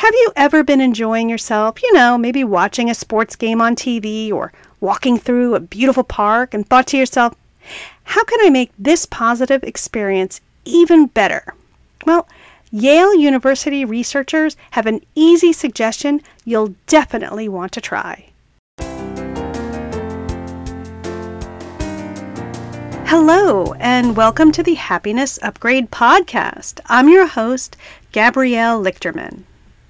Have you ever been enjoying yourself, maybe watching a sports game on TV or walking through a beautiful park and thought to yourself, how can I make this positive experience even better? Well, Yale University researchers have an easy suggestion you'll definitely want to try. Hello, and welcome to the Happiness Upgrade Podcast. I'm your host, Gabrielle Lichterman.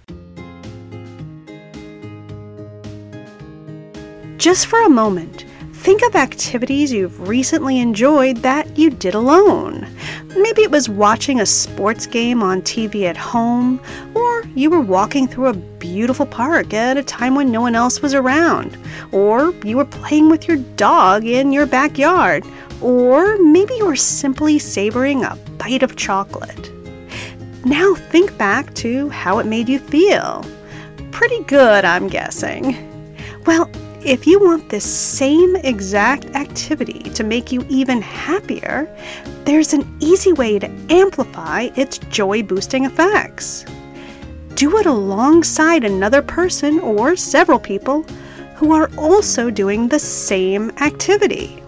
Just for a moment, think of activities you've recently enjoyed that you did alone. Maybe it was watching a sports game on TV at home, or you were walking through a beautiful park at a time when no one else was around, or you were playing with your dog in your backyard, or maybe you were simply savoring a bite of chocolate. Now think back to how it made you feel. Pretty good, I'm guessing. Well, if you want this same exact activity to make you even happier, there's an easy way to amplify its joy-boosting effects. Do it alongside another person or several people who are also doing the same activity.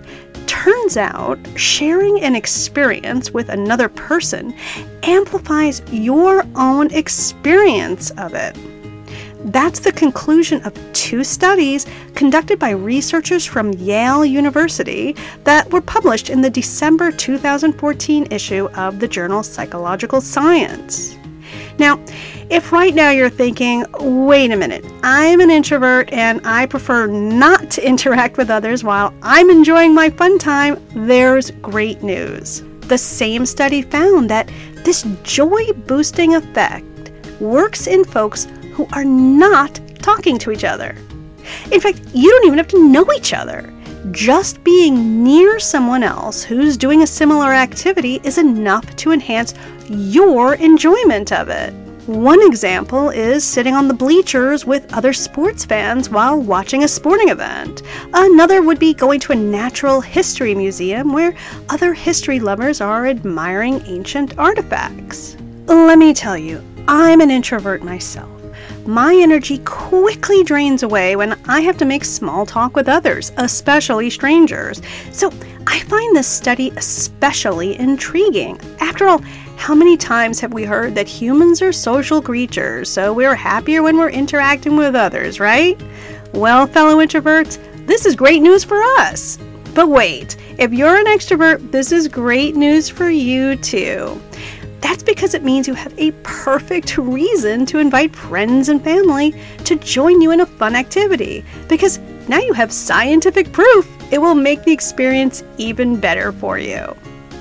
Turns out, sharing an experience with another person amplifies your own experience of it. That's the conclusion of two studies conducted by researchers from Yale University that were published in the December 2014 issue of the journal Psychological Science. Now, if right now you're thinking, wait a minute, I'm an introvert and I prefer not to interact with others while I'm enjoying my fun time, there's great news. The same study found that this joy-boosting effect works in folks who are not talking to each other. In fact, you don't even have to know each other. Just being near someone else who's doing a similar activity is enough to enhance your enjoyment of it. One example is sitting on the bleachers with other sports fans while watching a sporting event. Another would be going to a natural history museum where other history lovers are admiring ancient artifacts. Let me tell you, I'm an introvert myself. My energy quickly drains away when I have to make small talk with others, especially strangers. So I find this study especially intriguing. After all, how many times have we heard that humans are social creatures, so we're happier when we're interacting with others, right? Well, fellow introverts, this is great news for us. But wait, if you're an extrovert, this is great news for you too. That's because it means you have a perfect reason to invite friends and family to join you in a fun activity, because now you have scientific proof it will make the experience even better for you.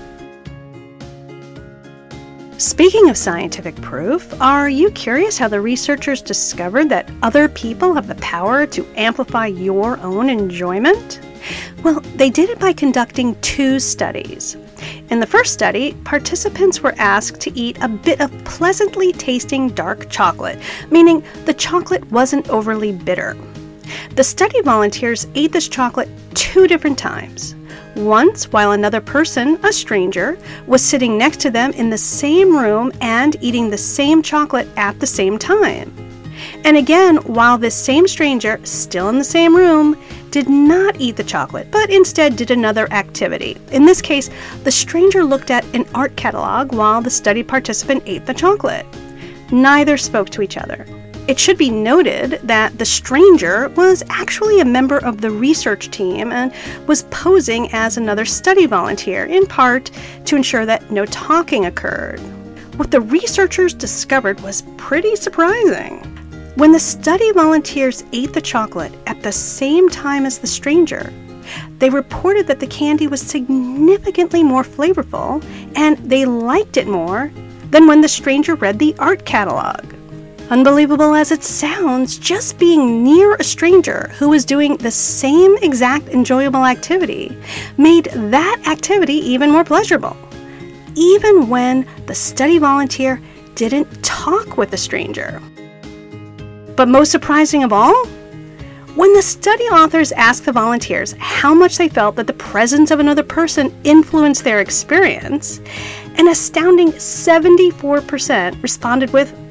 Speaking of scientific proof, are you curious how the researchers discovered that other people have the power to amplify your own enjoyment? Well, they did it by conducting two studies. In the first study, participants were asked to eat a bit of pleasantly tasting dark chocolate, meaning the chocolate wasn't overly bitter. The study volunteers ate this chocolate 2 different times. Once while another person, a stranger, was sitting next to them in the same room and eating the same chocolate at the same time. And again, while this same stranger, still in the same room, did not eat the chocolate, but instead did another activity. In this case, the stranger looked at an art catalog while the study participant ate the chocolate. Neither spoke to each other. It should be noted that the stranger was actually a member of the research team and was posing as another study volunteer, in part to ensure that no talking occurred. What the researchers discovered was pretty surprising. When the study volunteers ate the chocolate at the same time as the stranger, they reported that the candy was significantly more flavorful and they liked it more than when the stranger read the art catalog. Unbelievable as it sounds, just being near a stranger who was doing the same exact enjoyable activity made that activity even more pleasurable, even when the study volunteer didn't talk with the stranger. But most surprising of all, when the study authors asked the volunteers how much they felt that the presence of another person influenced their experience, an astounding 74% responded with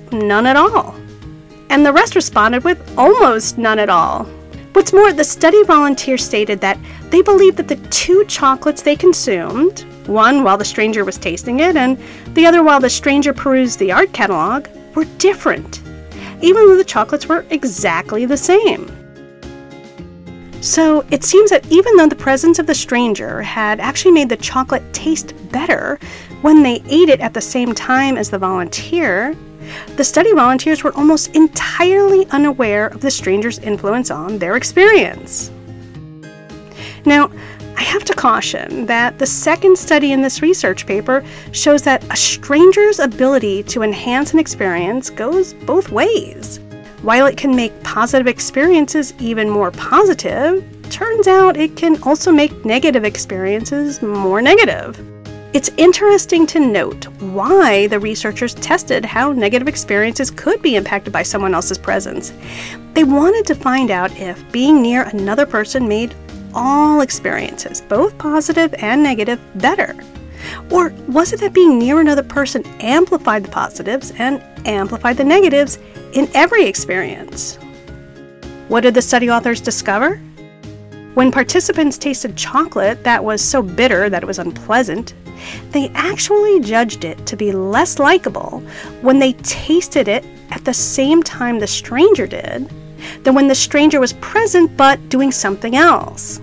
none at all. And the rest responded with almost none at all. What's more, the study volunteers stated that they believed that the two chocolates they consumed, one while the stranger was tasting it and the other while the stranger perused the art catalog, were different, even though the chocolates were exactly the same. So it seems that even though the presence of the stranger had actually made the chocolate taste better when they ate it at the same time as the volunteer, the study volunteers were almost entirely unaware of the stranger's influence on their experience. Now, I have to caution that the second study in this research paper shows that a stranger's ability to enhance an experience goes both ways. While it can make positive experiences even more positive, turns out it can also make negative experiences more negative. It's interesting to note why the researchers tested how negative experiences could be impacted by someone else's presence. They wanted to find out if being near another person made all experiences, both positive and negative, better. Or was it that being near another person amplified the positives and amplified the negatives in every experience? What did the study authors discover? When participants tasted chocolate that was so bitter that it was unpleasant, they actually judged it to be less likable when they tasted it at the same time the stranger did than when the stranger was present but doing something else.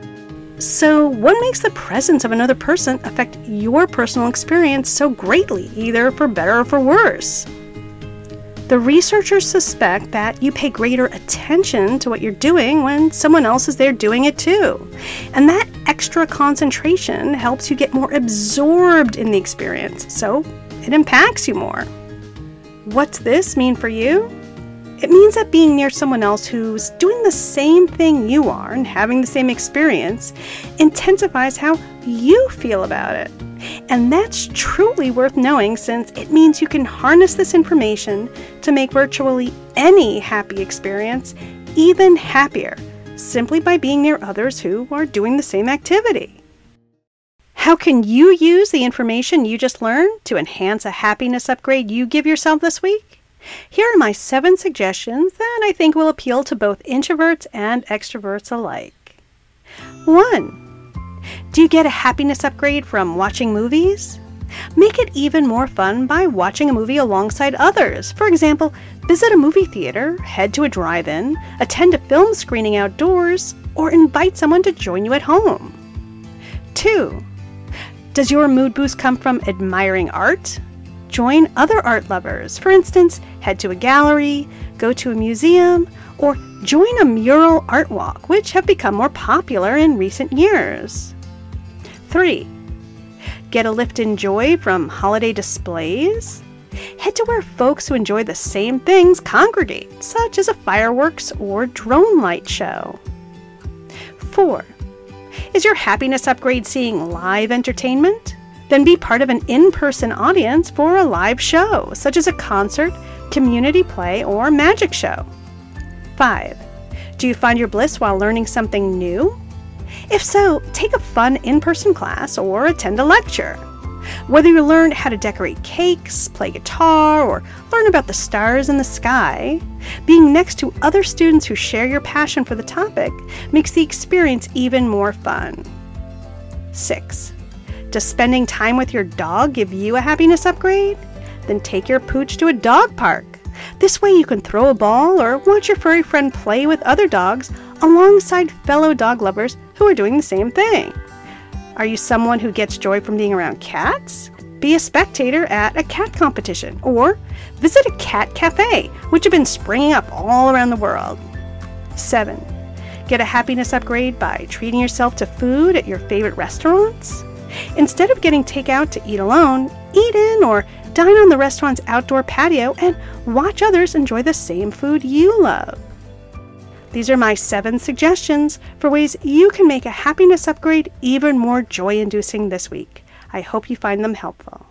So, what makes the presence of another person affect your personal experience so greatly, either for better or for worse? The researchers suspect that you pay greater attention to what you're doing when someone else is there doing it too. And that extra concentration helps you get more absorbed in the experience, so it impacts you more. What's this mean for you? It means that being near someone else who's doing the same thing you are and having the same experience intensifies how you feel about it. And that's truly worth knowing, since it means you can harness this information to make virtually any happy experience even happier, simply by being near others who are doing the same activity. How can you use the information you just learned to enhance a happiness upgrade you give yourself this week? Here are my 7 suggestions that I think will appeal to both introverts and extroverts alike. 1. Do you get a happiness upgrade from watching movies? Make it even more fun by watching a movie alongside others. For example, visit a movie theater, head to a drive-in, attend a film screening outdoors, or invite someone to join you at home. 2. Does your mood boost come from admiring art? Join other art lovers. For instance, head to a gallery, go to a museum, or join a mural art walk, which have become more popular in recent years. 3. Get a lift in joy from holiday displays? Head to where folks who enjoy the same things congregate, such as a fireworks or drone light show. 4. Is your happiness upgrade seeing live entertainment? Then be part of an in-person audience for a live show, such as a concert, community play, or magic show. 5. Do you find your bliss while learning something new? If so, take a fun in-person class or attend a lecture. Whether you learn how to decorate cakes, play guitar, or learn about the stars in the sky, being next to other students who share your passion for the topic makes the experience even more fun. 6. Does spending time with your dog give you a happiness upgrade? Then take your pooch to a dog park. This way you can throw a ball or watch your furry friend play with other dogs alongside fellow dog lovers who are doing the same thing. Are you someone who gets joy from being around cats? Be a spectator at a cat competition, or visit a cat cafe, which have been springing up all around the world. 7. Get a happiness upgrade by treating yourself to food at your favorite restaurants? Instead of getting takeout to eat alone, eat in or dine on the restaurant's outdoor patio and watch others enjoy the same food you love. These are my 7 suggestions for ways you can make a happiness upgrade even more joy-inducing this week. I hope you find them helpful.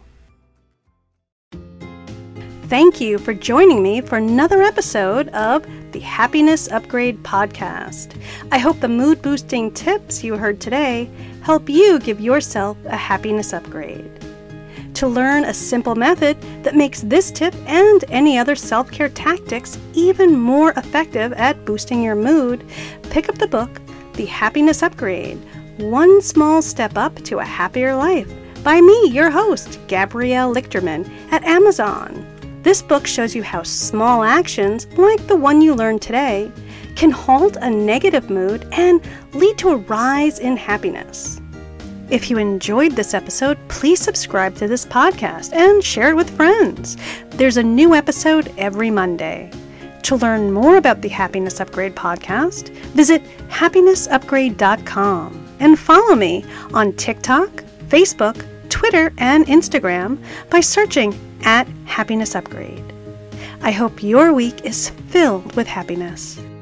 Thank you for joining me for another episode of the Happiness Upgrade Podcast. I hope the mood-boosting tips you heard today help you give yourself a happiness upgrade. To learn a simple method that makes this tip and any other self-care tactics even more effective at boosting your mood, pick up the book, The Happiness Upgrade, One Small Step Up to a Happier Life, by me, your host, Gabrielle Lichterman, at Amazon. This book shows you how small actions, like the one you learned today, can halt a negative mood and lead to a rise in happiness. If you enjoyed this episode, please subscribe to this podcast and share it with friends. There's a new episode every Monday. To learn more about the Happiness Upgrade podcast, visit happinessupgrade.com and follow me on TikTok, Facebook, Twitter, and Instagram by searching @Happiness Upgrade. I hope your week is filled with happiness.